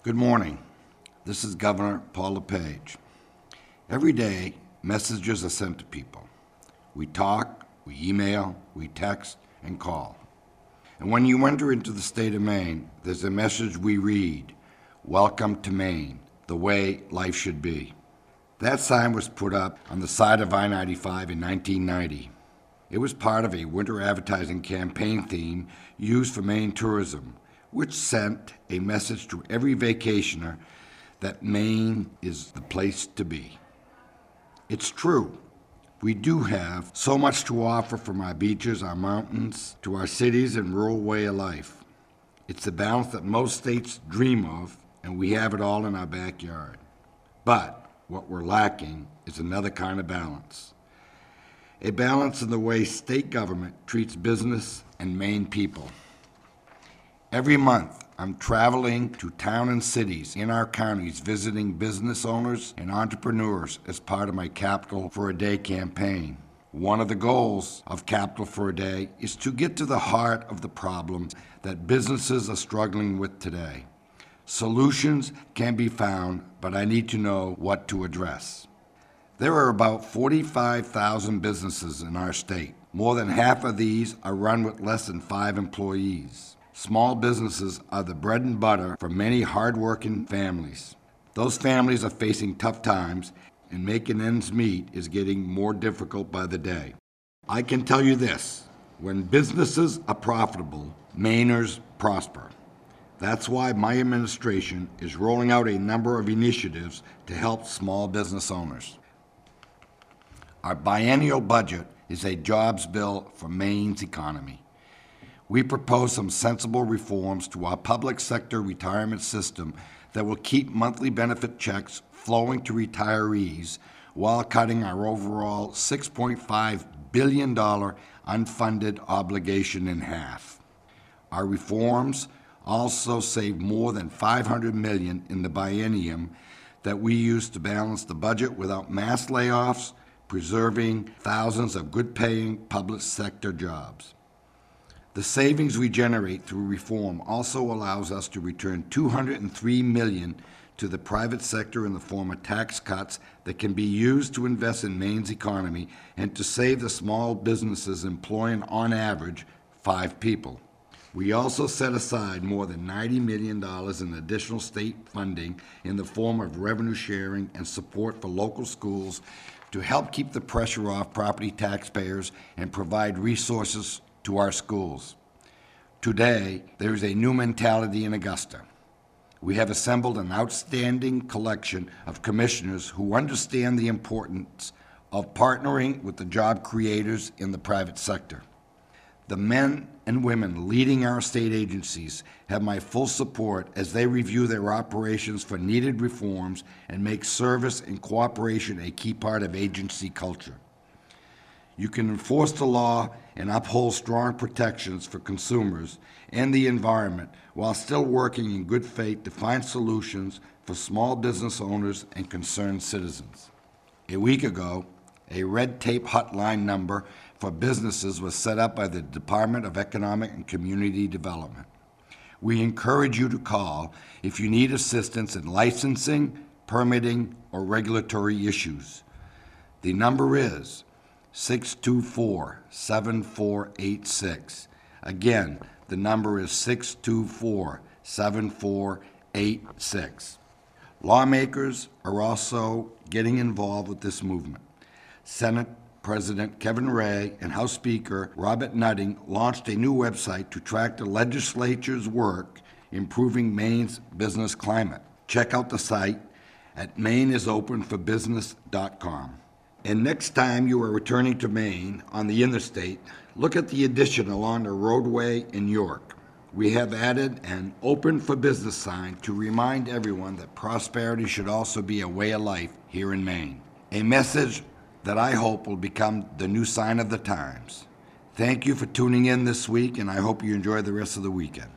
Good morning. This is Governor Paul LePage. Every day, messages are sent to people. We talk, we email, we text, and call. And when you enter into the state of Maine, there's a message we read: Welcome to Maine, the way life should be. That sign was put up on the side of I-95 in 1990. It was part of a winter advertising campaign theme used for Maine tourism, which sent a message to every vacationer that Maine is the place to be. It's true. We do have so much to offer, from our beaches, our mountains, to our cities and rural way of life. It's the balance that most states dream of, and we have it all in our backyard. But what we're lacking is another kind of balance. A balance in the way state government treats business and Maine people. Every month, I'm traveling to town and cities in our counties, visiting business owners and entrepreneurs as part of my Capital for a Day campaign. One of the goals of Capital for a Day is to get to the heart of the problems that businesses are struggling with today. Solutions can be found, but I need to know what to address. There are about 45,000 businesses in our state. More than half of these are run with less than 5 employees. Small businesses are the bread and butter for many hard-working families. Those families are facing tough times, and making ends meet is getting more difficult by the day. I can tell you this: when businesses are profitable, Mainers prosper. That's why my administration is rolling out a number of initiatives to help small business owners. Our biennial budget is a jobs bill for Maine's economy. We propose some sensible reforms to our public sector retirement system that will keep monthly benefit checks flowing to retirees while cutting our overall $6.5 billion unfunded obligation in half. Our reforms also save more than $500 million in the biennium that we use to balance the budget without mass layoffs, preserving thousands of good-paying public sector jobs. The savings we generate through reform also allows us to return $203 million to the private sector in the form of tax cuts that can be used to invest in Maine's economy and to save the small businesses employing, on average, 5 people. We also set aside more than $90 million in additional state funding in the form of revenue sharing and support for local schools to help keep the pressure off property taxpayers and provide resources to our schools. Today, there is a new mentality in Augusta. We have assembled an outstanding collection of commissioners who understand the importance of partnering with the job creators in the private sector. The men and women leading our state agencies have my full support as they review their operations for needed reforms and make service and cooperation a key part of agency culture. You can enforce the law and uphold strong protections for consumers and the environment while still working in good faith to find solutions for small business owners and concerned citizens. A week ago, a red tape hotline number for businesses was set up by the Department of Economic and Community Development. We encourage you to call if you need assistance in licensing, permitting, or regulatory issues. The number is 624-7486. Again, the number is 624-7486. Lawmakers are also getting involved with this movement. Senate President Kevin Ray and House Speaker Robert Nutting launched a new website to track the legislature's work improving Maine's business climate. Check out the site at MaineIsOpenForBusiness.com. And next time you are returning to Maine on the interstate, look at the addition along the roadway in York. We have added an Open for Business sign to remind everyone that prosperity should also be a way of life here in Maine. A message that I hope will become the new sign of the times. Thank you for tuning in this week, and I hope you enjoy the rest of the weekend.